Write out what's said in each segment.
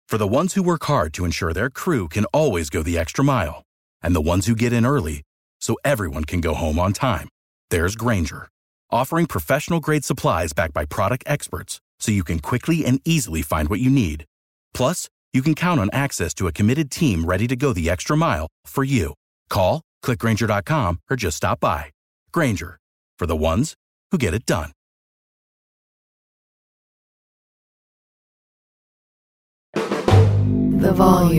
For the ones who work hard to ensure their crew can always go the extra mile, and the ones who get in early so everyone can go home on time, there's Grainger, offering professional-grade supplies backed by product experts so you can quickly and easily find what you need. Plus, you can count on access to a committed team ready to go the extra mile for you. Call, click Grainger.com, or just stop by. Grainger, for the ones who get it done. The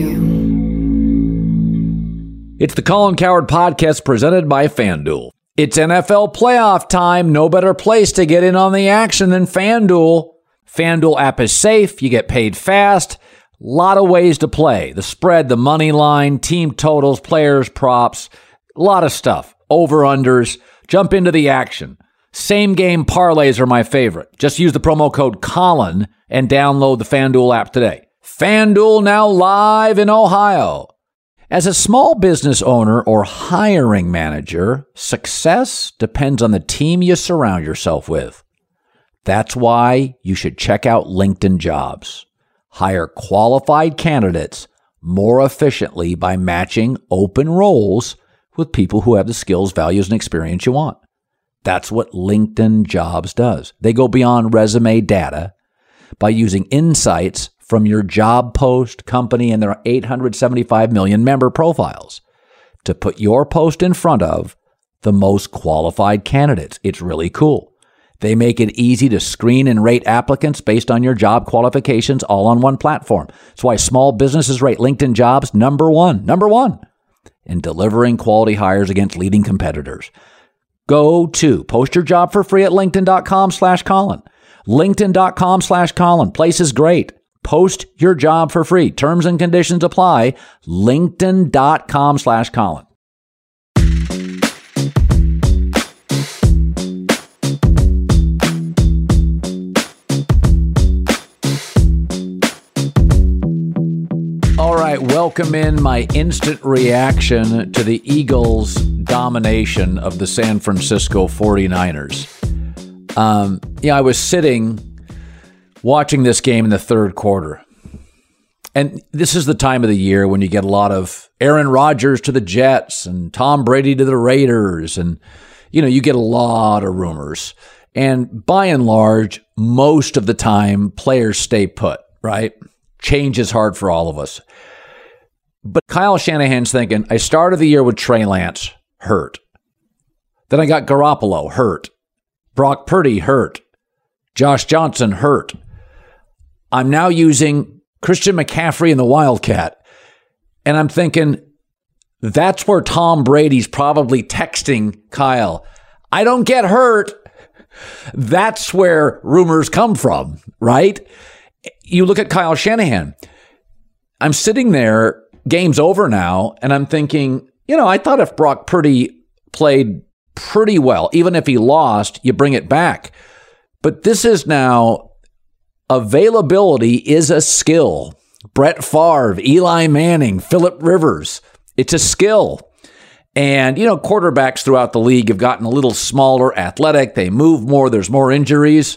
Volume. It's the Colin Cowherd Podcast presented by FanDuel. It's NFL playoff time. No better place to get in on the action than FanDuel. FanDuel app is safe. You get paid fast. A lot of ways to play. The spread, the money line, team totals, players, props. A lot of stuff. Over-unders. Jump into the action. Same game parlays are my favorite. Just use the promo code Colin and download the FanDuel app today. FanDuel now live in Ohio. As a small business owner or hiring manager, success depends on the team you surround yourself with. That's why you should check out LinkedIn Jobs. Hire qualified candidates more efficiently by matching open roles with people who have the skills, values, and experience you want. That's what LinkedIn Jobs does. They go beyond resume data by using insights from your job post, company, and their 875 million member profiles to put your post in front of the most qualified candidates. It's really cool. They make it easy to screen and rate applicants based on your job qualifications all on one platform. That's why small businesses rate LinkedIn Jobs number one in delivering quality hires against leading competitors. Go to post your job for free at linkedin.com/Colin. LinkedIn.com/Colin. Place is great. Post your job for free. Terms and conditions apply. LinkedIn.com/Colin. All right, welcome in my instant reaction to the Eagles' domination of the San Francisco 49ers. I was sitting watching this game in the third quarter. And this is the time of the year when you get a lot of Aaron Rodgers to the Jets and Tom Brady to the Raiders. And, you get a lot of rumors. And by and large, most of the time, players stay put, right? Change is hard for all of us. But Kyle Shanahan's thinking, I started the year with Trey Lance, hurt. Then I got Garoppolo, hurt. Brock Purdy, hurt. Josh Johnson, hurt. I'm now using Christian McCaffrey and the Wildcat. And I'm thinking, that's where Tom Brady's probably texting Kyle, I don't get hurt. That's where rumors come from, right? You look at Kyle Shanahan. I'm sitting there, game's over now, and I'm thinking, I thought if Brock Purdy played pretty well, even if he lost, you bring it back. But this is now, availability is a skill. Brett Favre, Eli Manning, Phillip Rivers. It's a skill. And, quarterbacks throughout the league have gotten a little smaller, athletic. They move more. There's more injuries.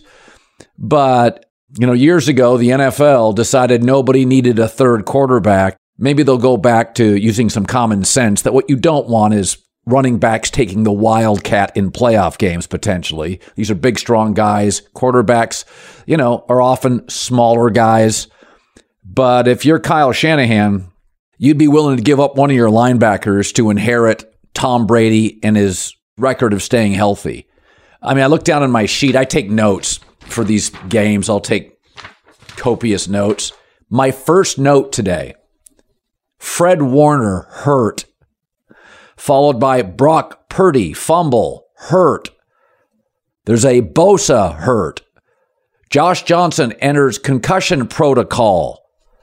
But, years ago, the NFL decided nobody needed a third quarterback. Maybe they'll go back to using some common sense that what you don't want is running backs taking the Wildcat in playoff games, potentially. These are big, strong guys. Quarterbacks, are often smaller guys. But if you're Kyle Shanahan, you'd be willing to give up one of your linebackers to inherit Tom Brady and his record of staying healthy. I mean, I look down on my sheet. I take notes for these games. I'll take copious notes. My first note today, Fred Warner, hurt. Followed by Brock Purdy, fumble, hurt. There's a Bosa, hurt. Josh Johnson enters concussion protocol.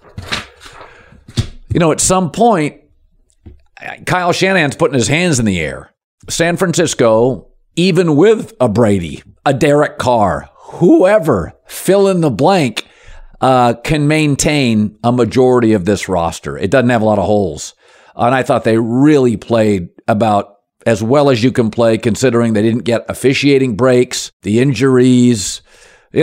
At some point, Kyle Shanahan's putting his hands in the air. San Francisco, even with a Brady, a Derek Carr, whoever, fill in the blank, can maintain a majority of this roster. It doesn't have a lot of holes. And I thought they really played about as well as you can play, considering they didn't get officiating breaks, the injuries.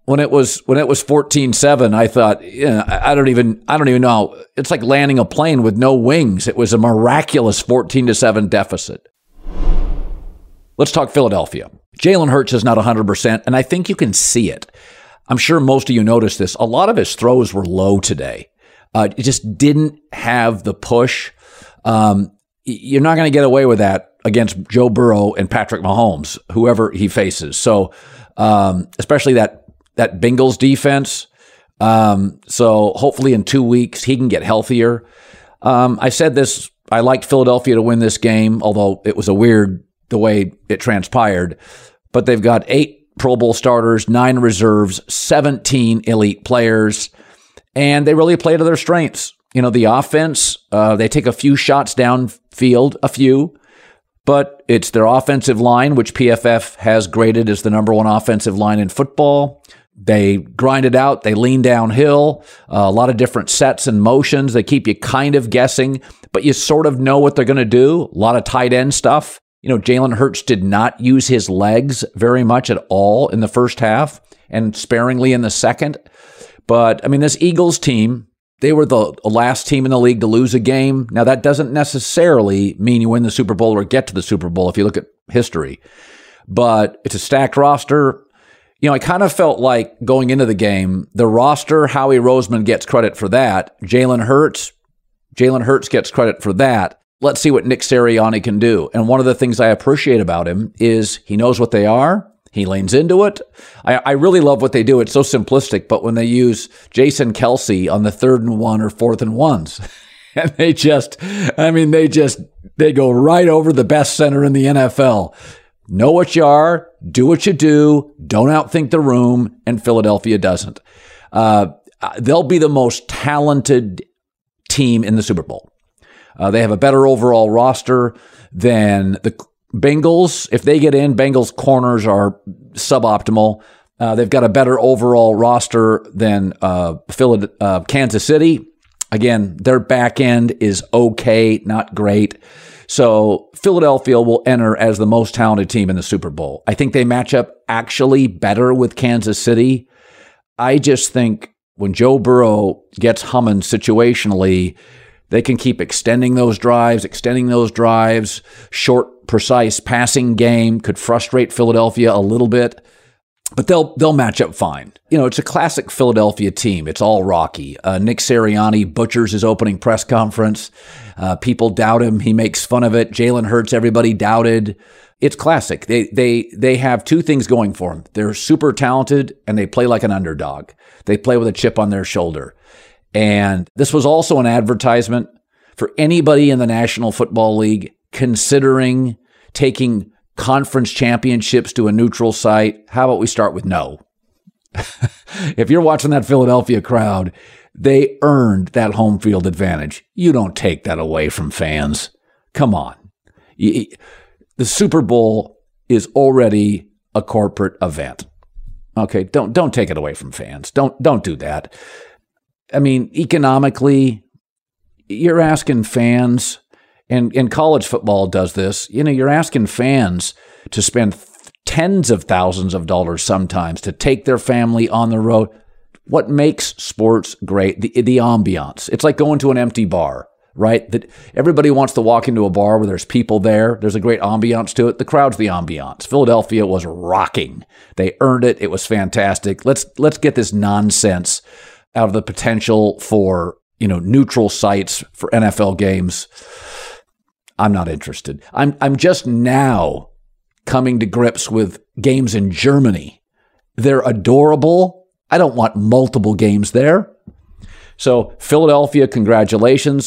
when it was 14-7, I thought, I don't even know. It's like landing a plane with no wings. It was a miraculous 14-7 deficit. Let's talk Philadelphia. Jalen Hurts is not 100%, and I think you can see it. I'm sure most of you noticed this. A lot of his throws were low today. It just didn't have the push. You're not going to get away with that against Joe Burrow and Patrick Mahomes, whoever he faces. So, especially that Bengals defense. So hopefully in 2 weeks he can get healthier. I said this, I liked Philadelphia to win this game, although it was weird the way it transpired. But they've got 8 Pro Bowl starters, 9 reserves, 17 elite players, and they really play to their strengths. The offense, they take a few shots downfield, but it's their offensive line, which PFF has graded as the number 1 offensive line in football. They grind it out. They lean downhill, a lot of different sets and motions. They keep you kind of guessing, but you sort of know what they're going to do. A lot of tight end stuff. Jalen Hurts did not use his legs very much at all in the first half and sparingly in the second. But, this Eagles team, they were the last team in the league to lose a game. Now, that doesn't necessarily mean you win the Super Bowl or get to the Super Bowl if you look at history. But it's a stacked roster. I kind of felt like going into the game, the roster, Howie Roseman gets credit for that. Jalen Hurts gets credit for that. Let's see what Nick Sirianni can do. And one of the things I appreciate about him is he knows what they are. He leans into it. I really love what they do. It's so simplistic, but when they use Jason Kelce on the 3rd and 1 or 4th and 1s, and they go right over the best center in the NFL. Know what you are, do what you do, don't outthink the room, and Philadelphia doesn't. They'll be the most talented team in the Super Bowl. They have a better overall roster than the Bengals. If they get in, Bengals corners are suboptimal. They've got a better overall roster than Kansas City. Again, their back end is okay, not great. So Philadelphia will enter as the most talented team in the Super Bowl. I think they match up actually better with Kansas City. I just think when Joe Burrow gets humming situationally, they can keep extending those drives. Short, precise passing game could frustrate Philadelphia a little bit, but they'll match up fine. It's a classic Philadelphia team. It's all Rocky. Nick Sirianni butchers his opening press conference. People doubt him. He makes fun of it. Jalen Hurts, everybody doubted. It's classic. They have 2 things going for them. They're super talented and they play like an underdog. They play with a chip on their shoulder. And this was also an advertisement for anybody in the National Football League considering taking conference championships to a neutral site. How about we start with no? If you're watching that Philadelphia crowd, they earned that home field advantage. You don't take that away from fans. Come on. The Super Bowl is already a corporate event. Okay, don't take it away from fans. Don't do that. Economically, you're asking fans, and college football does this, you're asking fans to spend tens of thousands of dollars sometimes to take their family on the road. What makes sports great? The ambiance. It's like going to an empty bar, right? That everybody wants to walk into a bar where there's people there. There's a great ambiance to it. The crowd's the ambiance. Philadelphia was rocking. They earned it. It was fantastic. Let's get this nonsense out of the potential for, neutral sites for NFL games. I'm not interested. I'm just now coming to grips with games in Germany. They're adorable. I don't want multiple games there. So Philadelphia, congratulations.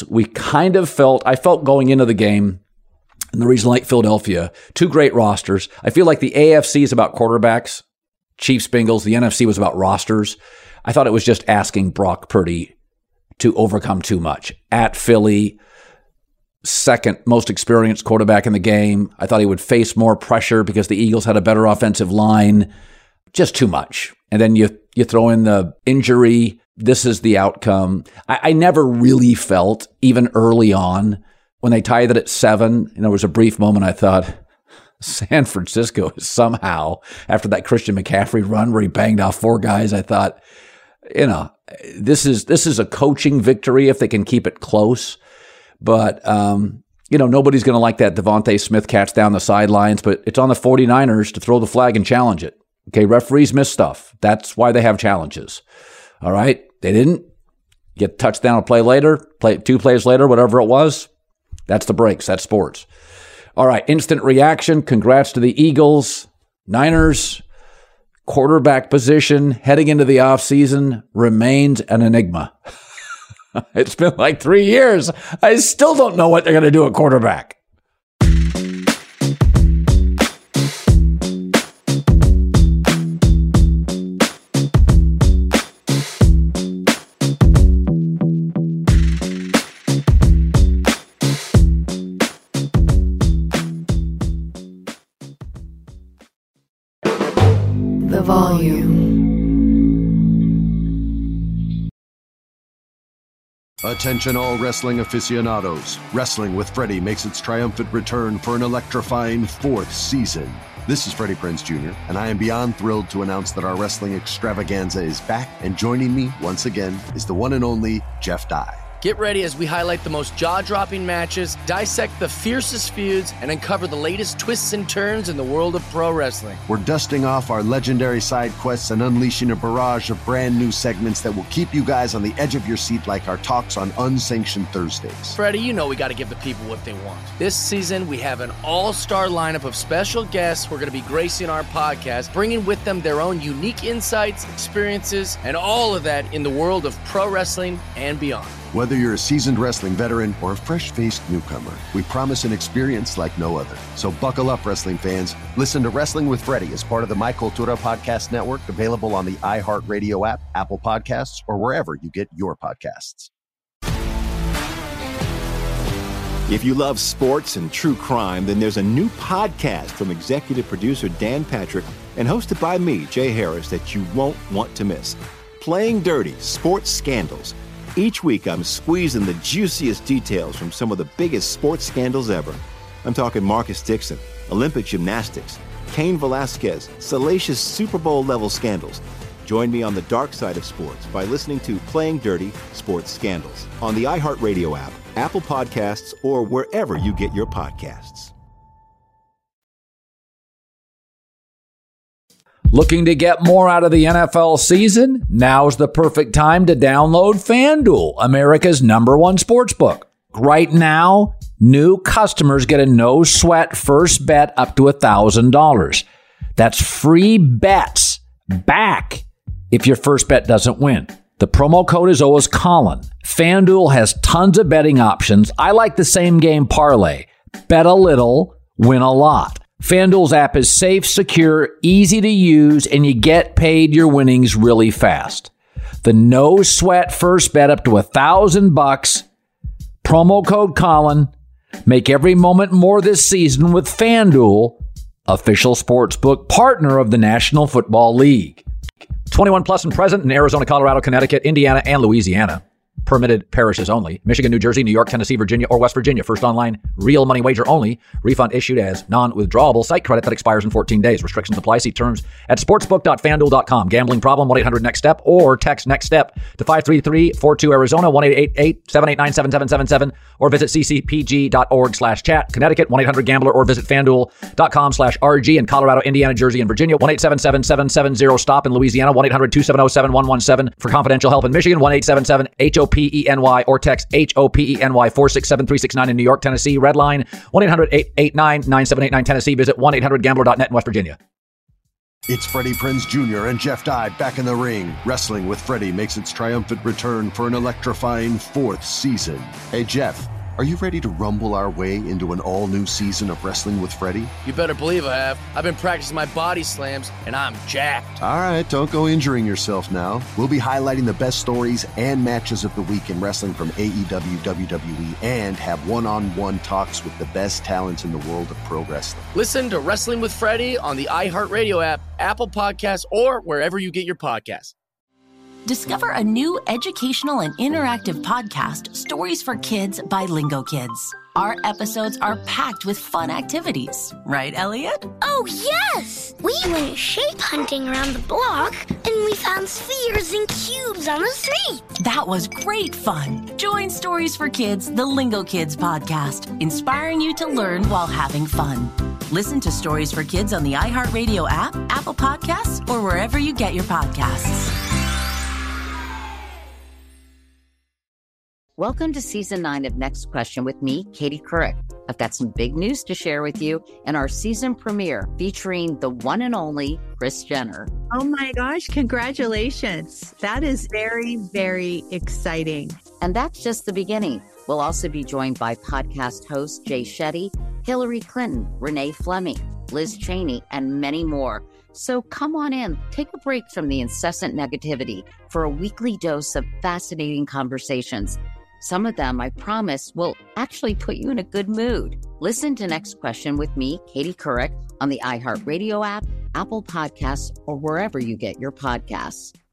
I felt going into the game, and the reason I like Philadelphia, 2 great rosters. I feel like the AFC is about quarterbacks, Chiefs, Bengals. The NFC was about rosters. I thought it was just asking Brock Purdy to overcome too much. At Philly, second most experienced quarterback in the game. I thought he would face more pressure because the Eagles had a better offensive line. Just too much. And then you throw in the injury. This is the outcome. I never really felt, even early on, when they tied it at 7, and there was a brief moment I thought, San Francisco is somehow, after that Christian McCaffrey run where he banged off 4 guys, I thought, this is a coaching victory if they can keep it close. But, nobody's going to like that Devontae Smith catch down the sidelines, but it's on the 49ers to throw the flag and challenge it. Okay, referees miss stuff. That's why they have challenges. All right, they didn't get a touchdown a play later, 2 plays later, whatever it was. That's the breaks. That's sports. All right, instant reaction. Congrats to the Eagles. Niners, quarterback position heading into the offseason remains an enigma. It's been like 3 years. I still don't know what they're going to do at quarterback. The volume. Attention all wrestling aficionados. Wrestling with Freddie makes its triumphant return for an electrifying 4th season. This is Freddie Prinze Jr., and I am beyond thrilled to announce that our wrestling extravaganza is back, and joining me once again is the one and only Jeff Dye. Get ready as we highlight the most jaw-dropping matches, dissect the fiercest feuds, and uncover the latest twists and turns in the world of pro wrestling. We're dusting off our legendary side quests and unleashing a barrage of brand new segments that will keep you guys on the edge of your seat like our talks on Unsanctioned Thursdays. Freddie, you know we got to give the people what they want. This season, we have an all-star lineup of special guests who are going to be gracing our podcast, bringing with them their own unique insights, experiences, and all of that in the world of pro wrestling and beyond. Whether you're a seasoned wrestling veteran or a fresh-faced newcomer, we promise an experience like no other. So buckle up, wrestling fans. Listen to Wrestling with Freddie as part of the My Cultura Podcast Network, available on the iHeartRadio app, Apple Podcasts, or wherever you get your podcasts. If you love sports and true crime, then there's a new podcast from executive producer Dan Patrick and hosted by me, Jay Harris, that you won't want to miss. Playing Dirty: Sports Scandals. Each week, I'm squeezing the juiciest details from some of the biggest sports scandals ever. I'm talking Marcus Dixon, Olympic gymnastics, Cain Velasquez, salacious Super Bowl-level scandals. Join me on the dark side of sports by listening to Playing Dirty: Sports Scandals on the iHeartRadio app, Apple Podcasts, or wherever you get your podcasts. Looking to get more out of the NFL season? Now's the perfect time to download FanDuel, America's #1 sportsbook. Right now, new customers get a no-sweat first bet up to $1,000. That's free bets back if your first bet doesn't win. The promo code is always Colin. FanDuel has tons of betting options. I like the same game parlay. Bet a little, win a lot. FanDuel's app is safe, secure, easy to use, and you get paid your winnings really fast. The no-sweat first bet up to $1,000. Promo code Colin. Make every moment more this season with FanDuel, official sportsbook partner of the National Football League. 21 plus and present in Arizona, Colorado, Connecticut, Indiana, and Louisiana. Permitted parishes only. Michigan, New Jersey, New York, Tennessee, Virginia, or West Virginia. First online, real money wager only. Refund issued as non-withdrawable site credit that expires in 14 days. Restrictions apply. See terms at sportsbook.fanduel.com. Gambling problem, 1-800-NEXT-STEP, or text NEXT-STEP to 53342 Arizona, 1-888-789-7777, or visit ccpg.org/chat. Connecticut, 1-800-GAMBLER, or visit fanduel.com/RG. In Colorado, Indiana, Jersey, and Virginia, 1-877-770-STOP. In Louisiana, 1-800-270-7117. For confidential help in Michigan, 1-877-HOPENY, or text HOPENY 467-369. In New York, Tennessee, red line 1-800-889-9789. Tennessee, visit 1-800-GAMBLER.net in West Virginia. It's Freddie Prinze Jr. and Jeff Dye back in the ring. Wrestling with Freddie makes its triumphant return for an electrifying 4th season. Hey, Jeff, are you ready to rumble our way into an all-new season of Wrestling with Freddie? You better believe I have. I've been practicing my body slams, and I'm jacked. All right, don't go injuring yourself now. We'll be highlighting the best stories and matches of the week in wrestling from AEW, WWE, and have one-on-one talks with the best talents in the world of pro wrestling. Listen to Wrestling with Freddie on the iHeartRadio app, Apple Podcasts, or wherever you get your podcasts. Discover a new educational and interactive podcast, Stories for Kids by Lingo Kids. Our episodes are packed with fun activities. Right, Elliot? Oh, yes! We went shape hunting around the block, and we found spheres and cubes on the street. That was great fun. Join Stories for Kids, the Lingo Kids podcast, inspiring you to learn while having fun. Listen to Stories for Kids on the iHeartRadio app, Apple Podcasts, or wherever you get your podcasts. Welcome to Season 9 of Next Question with me, Katie Couric. I've got some big news to share with you in our season premiere featuring the one and only Kris Jenner. Oh my gosh, congratulations. That is very, very exciting. And that's just the beginning. We'll also be joined by podcast host Jay Shetty, Hillary Clinton, Renee Fleming, Liz Cheney, and many more. So come on in, take a break from the incessant negativity for a weekly dose of fascinating conversations. Some of them, I promise, will actually put you in a good mood. Listen to Next Question with me, Katie Couric, on the iHeartRadio app, Apple Podcasts, or wherever you get your podcasts.